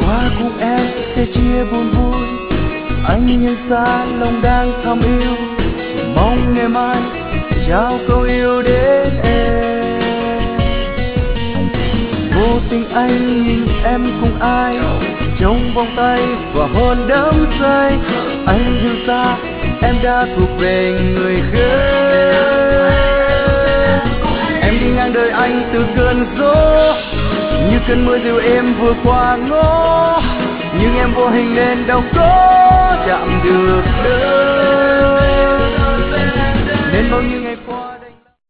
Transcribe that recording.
qua cùng em sẽ chia buồn vui. Anh nhân xa lòng đang thầm yêu, mong ngày mai trao câu yêu đến em. Vô tình anh nhìn em cùng ai trong vòng tay và hôn đắm say. Anh yêu xa em đã thuộc về người khác. Em đi ngang đời anh từ cơn gió, như cơn mưa dịu êm vừa qua ngõ, nhưng em vô hình nên đâu có chạm được đâu. Nên bao nhiêu